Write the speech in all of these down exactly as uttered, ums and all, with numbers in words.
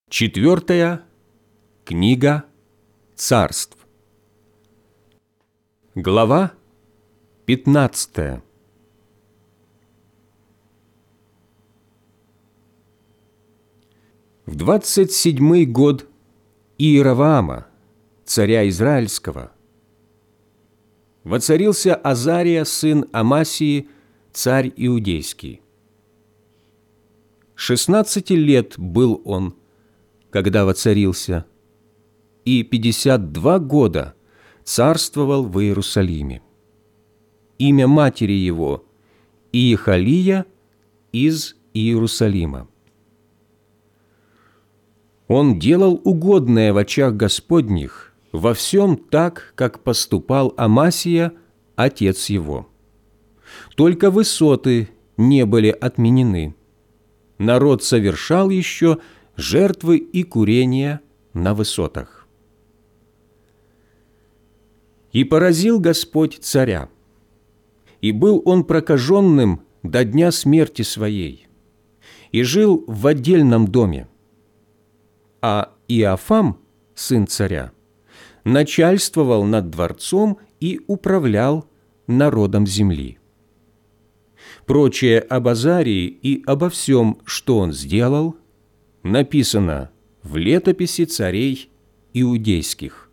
Четвертая книга Царств. Глава пятнадцатая. В двадцать седьмой год Иеровоама, царя Израильского, воцарился Азария, сын Амасии, царь Иудейский. Шестнадцати лет был он, когда воцарился, и пятьдесят два года царствовал в Иерусалиме. Имя матери его – Иехалия из Иерусалима. Он делал угодное в очах Господних во всем так, как поступал Амасия, отец его. Только высоты не были отменены. Народ совершал еще жертвы и курения на высотах. И поразил Господь царя, и был он прокаженным до дня смерти своей, и жил в отдельном доме. А Иофам, сын царя, начальствовал над дворцом и управлял народом земли. Прочее об Азарии и обо всем, что он сделал, написано в летописи царей иудейских.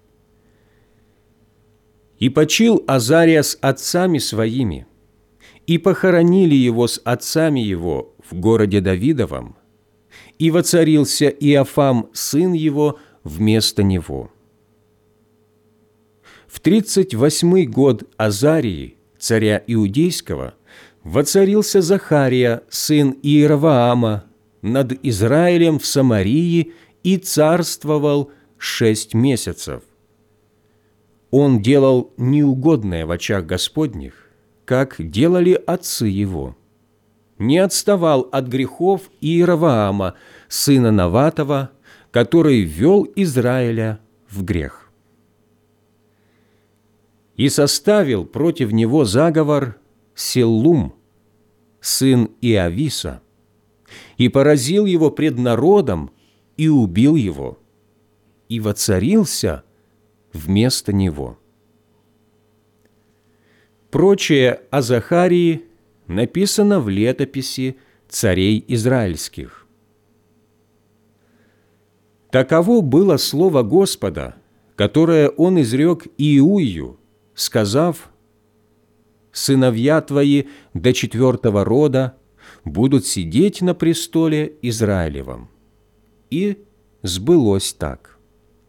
«И почил Азария с отцами своими, и похоронили его с отцами его в городе Давидовом, и воцарился Иофам, сын его, вместо него. В тридцать восьмой год Азарии, царя Иудейского, воцарился Захария, сын Иеровоама, над Израилем в Самарии и царствовал шесть месяцев. Он делал неугодное в очах Господних, как делали отцы его. Не отставал от грехов Иеровоама, сына Наватова, который ввел Израиля в грех. И составил против него заговор Селлум, сын Иависа, и поразил его пред народом, и убил его, и воцарился вместо него. Прочее о Захарии написано в летописи царей израильских. Таково было слово Господа, которое он изрек Иуию, сказав: «Сыновья твои до четвертого рода будут сидеть на престоле Израилевом». И сбылось так.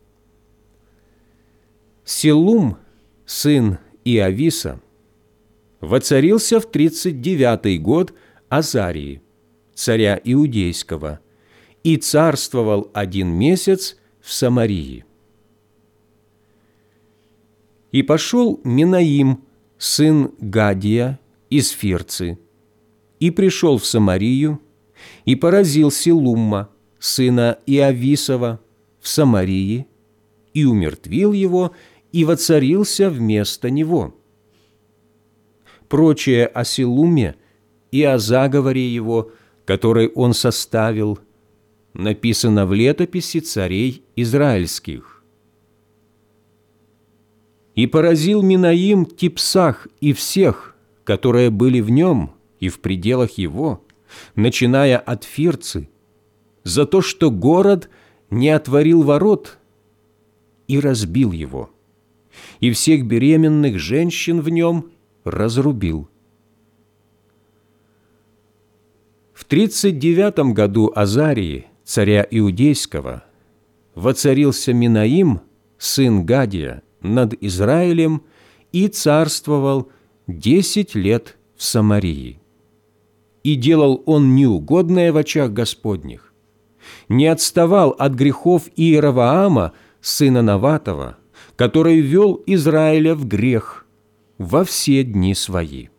Селлум, сын Иависа, воцарился в тридцать девятый год Азарии, царя Иудейского, и царствовал один месяц в Самарии. И пошел Минаим, сын Гадия, из Фирцы, и пришел в Самарию, и поразил Селлума, сына Иависова, в Самарии, и умертвил его, и воцарился вместо него. Прочее о Селлуме и о заговоре его, который он составил, написано в летописи царей израильских. И поразил Минаим Типсах и всех, которые были в нем и в пределах его, начиная от Фирцы, за то, что город не отворил ворот, и разбил его, и всех беременных женщин в нем разрубил. В тридцать девятом году Азарии, царя Иудейского, воцарился Минаим, сын Гадия, над Израилем, и царствовал десять лет в Самарии. И делал он неугодное в очах Господних, не отставал от грехов Иеровоама, сына Наватова, который ввел Израиля в грех во все дни свои.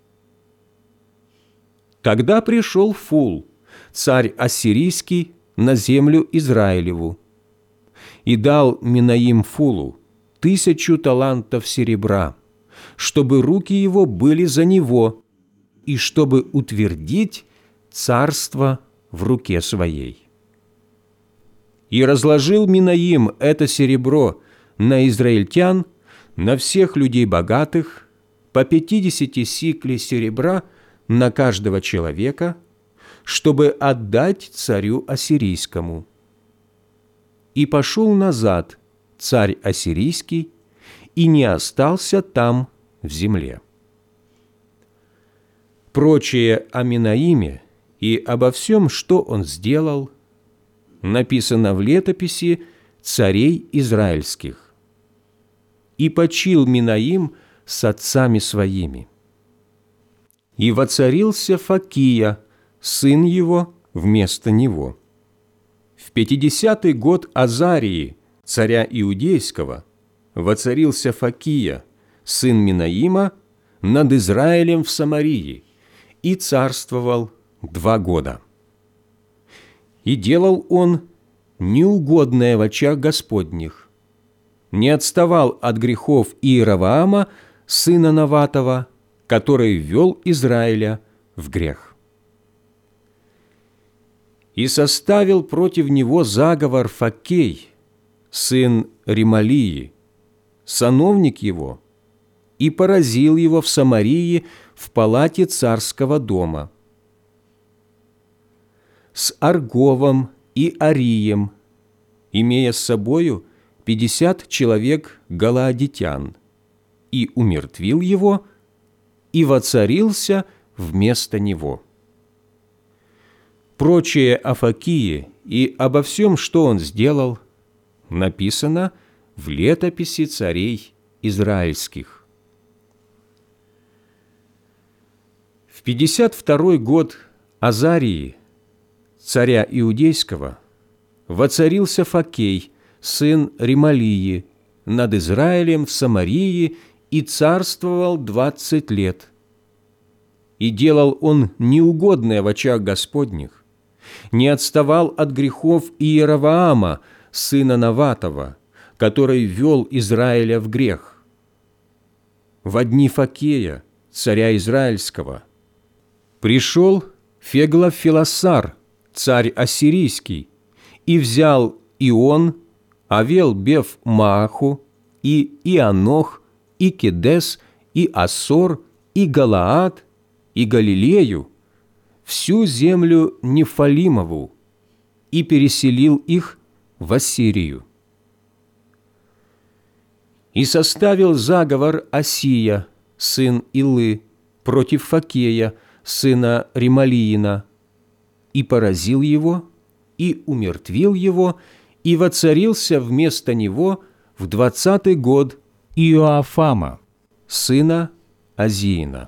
Тогда пришел Фул, царь ассирийский, на землю Израилеву, и дал Минаим Фулу тысячу талантов серебра, чтобы руки его были за него, и чтобы утвердить царство в руке своей. И разложил Минаим это серебро на израильтян, на всех людей богатых, по пятидесяти сиклей серебра на каждого человека, чтобы отдать царю ассирийскому. И пошел назад царь ассирийский, и не остался там в земле. Прочее о Минаиме и обо всем, что он сделал, написано в летописи царей израильских. И почил Минаим с отцами своими. И воцарился Факия, сын его, вместо него. В пятидесятый год Азарии, царя Иудейского, воцарился Факия, сын Минаима, над Израилем в Самарии, и царствовал два года. И делал он неугодное в очах Господних, не отставал от грехов Иеровоама, сына Наватова, который ввел Израиля в грех. И составил против него заговор Факей, сын Ремалии, сановник его, и поразил его в Самарии в палате царского дома. С Арговом и Арием, имея с собою пятьдесят человек галаадитян, и умертвил его, и воцарился вместо него. Прочее о Факии и обо всем, что он сделал, написано в летописи царей израильских. В пятьдесят второй год Азарии, царя Иудейского, воцарился Факей, сын Ремалии, над Израилем в Самарии, и царствовал двадцать лет. И делал он неугодное в очах Господних, не отставал от грехов Иеровоама, сына Наватова, который ввел Израиля в грех. Во дни Факея, царя Израильского, пришел Феглофилосар, царь ассирийский, и взял и он, Авел-Бев-Мааху, и Ианох, и Кедес, и Ассор, и Галаад, и Галилею, всю землю Нефалимову, и переселил их в Ассирию. И составил заговор Осия, сын Илы, против Факея, сына Ремалиина, и поразил его, и умертвил его, и воцарился вместо него в двадцатый год Иоафама, сына Азиина.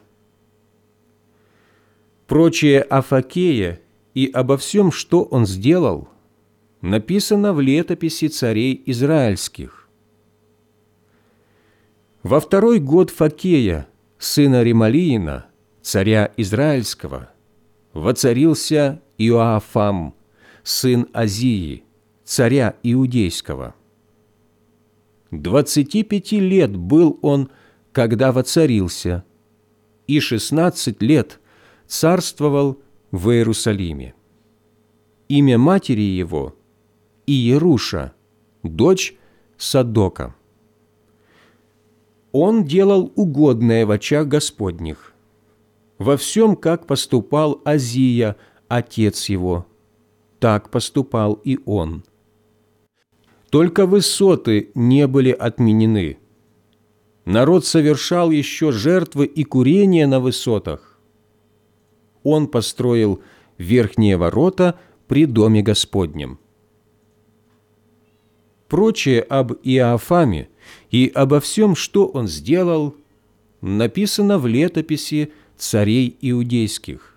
Прочее о Факее и обо всем, что он сделал, написано в летописи царей израильских. Во второй год Факея, сына Ремалиина, царя израильского, воцарился Иоафам, сын Азии, царя Иудейского. Двадцати пяти лет был он, когда воцарился, и шестнадцать лет царствовал в Иерусалиме. Имя матери его – Иеруша, дочь Садока. Он делал угодное в очах Господних, во всем, как поступал Азия, отец его, так поступал и он. Только высоты не были отменены. Народ совершал еще жертвы и курения на высотах. Он построил верхние ворота при доме Господнем. Прочее об Иоафаме и обо всем, что он сделал, написано в летописи царей иудейских.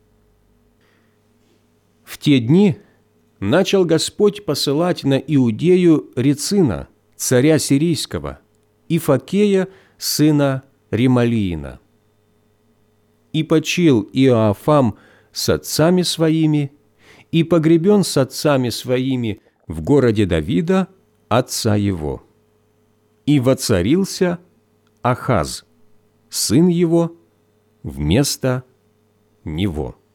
В те дни начал Господь посылать на Иудею Рецина, царя сирийского, и Факея, сына Ремалиина. И почил Иоафам с отцами своими, и погребен с отцами своими в городе Давида, отца его. И воцарился Ахаз, сын его, вместо него.